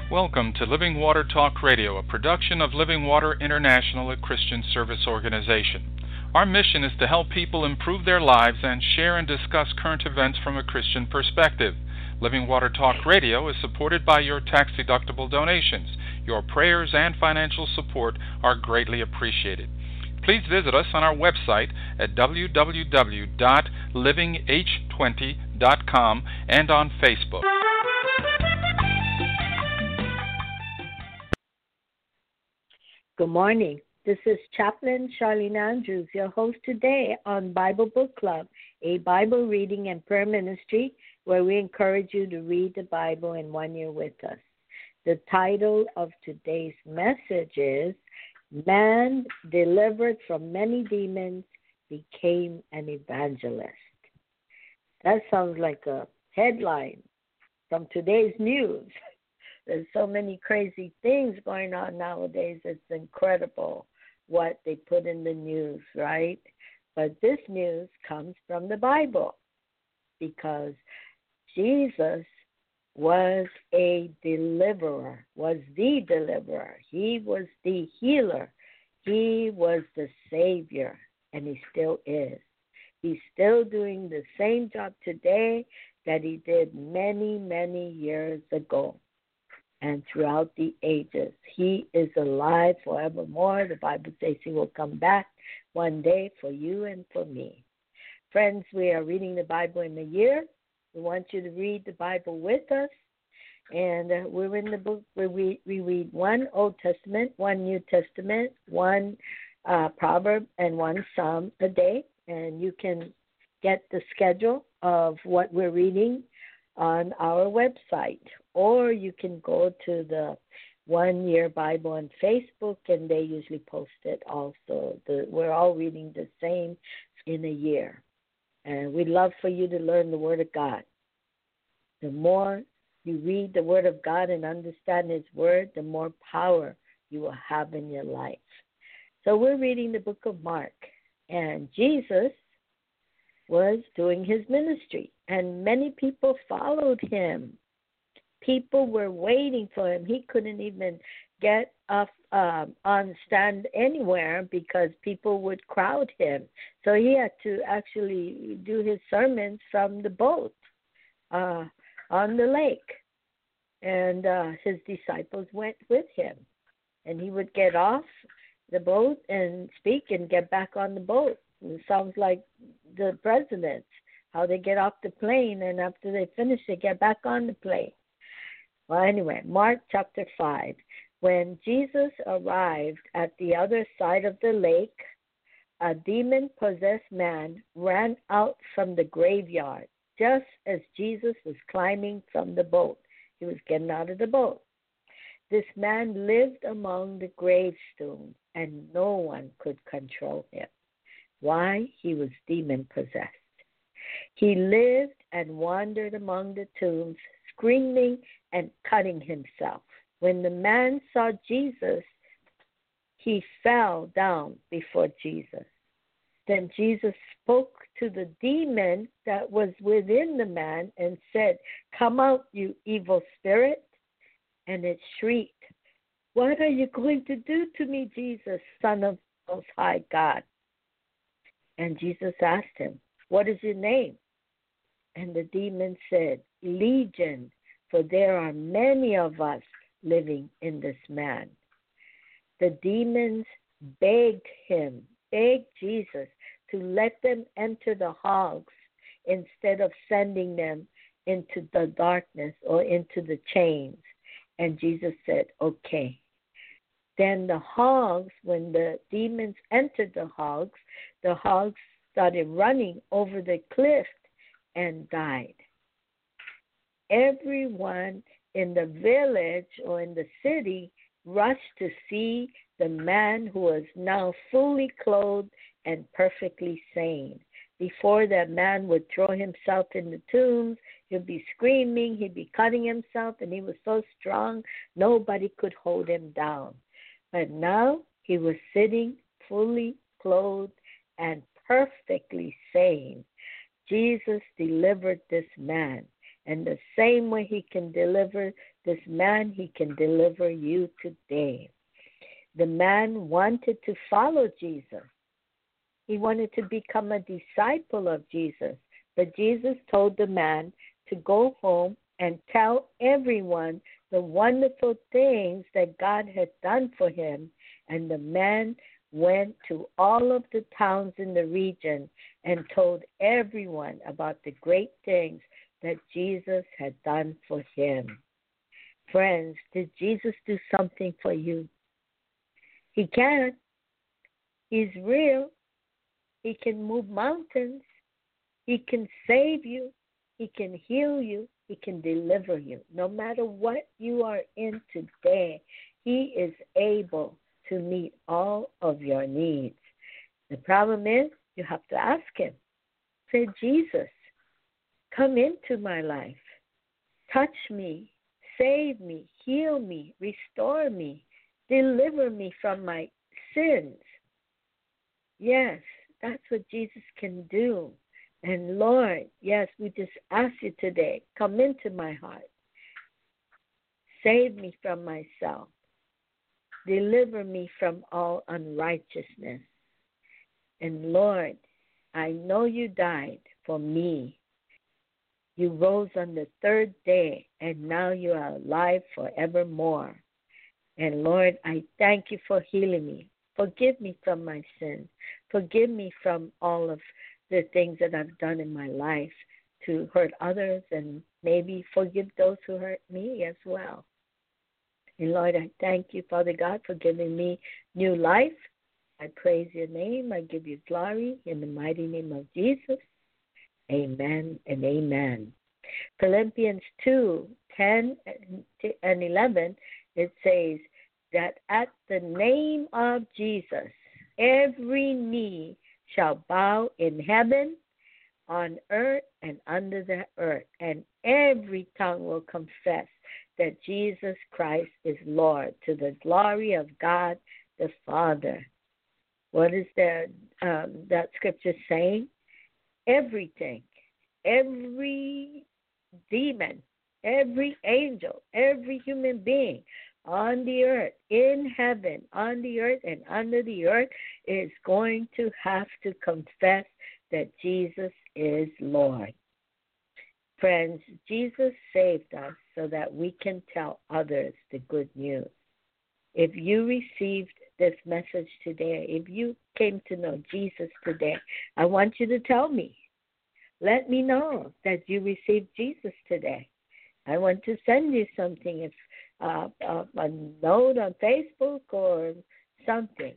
Welcome to Living Water Talk Radio, a production of Living Water International, a Christian service organization. Our mission is to help people improve their lives and share and discuss current events from a Christian perspective. Living Water Talk Radio is supported by your tax-deductible donations. Your prayers and financial support are greatly appreciated. Please visit us on our website at www.livingh20.com and on Facebook. Good morning. This is Chaplain Charlene Andrews, your host today on Bible Book Club, a Bible reading and prayer ministry where we encourage you to read the Bible in 1 year with us. The title of today's message is Man Delivered from Many Demons Became an Evangelist. That sounds like a headline from today's news. There's so many crazy things going on nowadays. It's incredible what they put in the news, right? But this news comes from the Bible because Jesus was a deliverer, was the deliverer. He was the healer. He was the Savior, and he still is. He's still doing the same job today that he did many, many years ago. And throughout the ages, he is alive forevermore. The Bible says he will come back one day for you and for me. Friends, we are reading the Bible in a year. We want you to read the Bible with us. And we're in the book where we read one Old Testament, one New Testament, one proverb, and one psalm a day. And you can get the schedule of what we're reading on our website, or you can go to the 1 Year Bible on Facebook, and they usually post it also. We're all reading the same in a year, and we'd love for you to learn the Word of God. The more you read the Word of God and understand His Word, the more power you will have in your life. So we're reading the book of Mark, and Jesus was doing his ministry, and many people followed him. People were waiting for him. He couldn't even get up on stand anywhere because people would crowd him. So he had to actually do his sermons from the boat on the lake, and his disciples went with him. And he would get off the boat and speak and get back on the boat. It sounds like the presidents, how they get off the plane, and after they finish, they get back on the plane. Well, anyway, Mark chapter 5. When Jesus arrived at the other side of the lake, a demon-possessed man ran out from the graveyard just as Jesus was climbing from the boat. He was getting out of the boat. This man lived among the gravestones, and no one could control him. Why? He was demon-possessed. He lived and wandered among the tombs, screaming and cutting himself. When the man saw Jesus, he fell down before Jesus. Then Jesus spoke to the demon that was within the man and said, "Come out, you evil spirit." And it shrieked, "What are you going to do to me, Jesus, Son of the Most High God?" And Jesus asked him, "What is your name?" And the demon said, "Legion, for there are many of us living in this man." The demons begged Jesus to let them enter the hogs instead of sending them into the darkness or into the chains. And Jesus said, "Okay." Then the hogs, when the demons entered the hogs started running over the cliff and died. Everyone in the village or in the city rushed to see the man who was now fully clothed and perfectly sane. Before that man would throw himself in the tombs, he'd be screaming, he'd be cutting himself, and he was so strong, nobody could hold him down. But now he was sitting fully clothed and perfectly sane. Jesus delivered this man, And the same way he can deliver this man, he can deliver you today. The man wanted to follow Jesus. He wanted to become a disciple of Jesus. But Jesus told the man to go home and tell everyone the wonderful things that God had done for him. And the man went to all of the towns in the region and told everyone about the great things that Jesus had done for him. Friends, did Jesus do something for you? He can. He's real. He can move mountains. He can save you. He can heal you. He can deliver you. No matter what you are in today, he is able to meet all of your needs. The problem is you have to ask him. Say, Jesus, come into my life. Touch me. Save me. Heal me. Restore me. Deliver me from my sins. Yes, that's what Jesus can do. And Lord, yes, we just ask you today, come into my heart. Save me from myself. Deliver me from all unrighteousness. And Lord, I know you died for me. You rose on the third day, and now you are alive forevermore. And Lord, I thank you for healing me. Forgive me from my sins. Forgive me from all of the things that I've done in my life to hurt others, and maybe forgive those who hurt me as well. And Lord, I thank you, Father God, for giving me new life. I praise your name. I give you glory in the mighty name of Jesus. Amen and amen. Philippians 2:10 and 11, it says that at the name of Jesus, every knee shall bow in heaven, on earth, and under the earth, and every tongue will confess that Jesus Christ is Lord, to the glory of God the Father. What is that scripture saying? Everything, every demon, every angel, every human being on the earth, in heaven, on the earth, and under the earth is going to have to confess that Jesus is Lord. Friends, Jesus saved us so that we can tell others the good news. If you received this message today, if you came to know Jesus today, I want you to tell me. Let me know that you received Jesus today. I want to send you something, if a note on Facebook or something.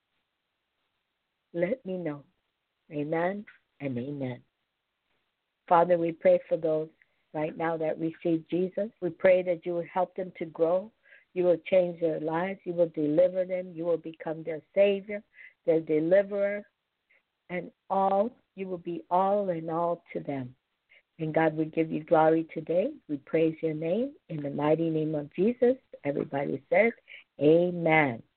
Let me know. Amen and amen. Father, we pray for those right now that receive Jesus. We pray that you will help them to grow. You will change their lives. You will deliver them. You will become their Savior, their deliverer, and all. You will be all in all to them. And God, we give you glory today. We praise your name in the mighty name of Jesus. Everybody says, amen.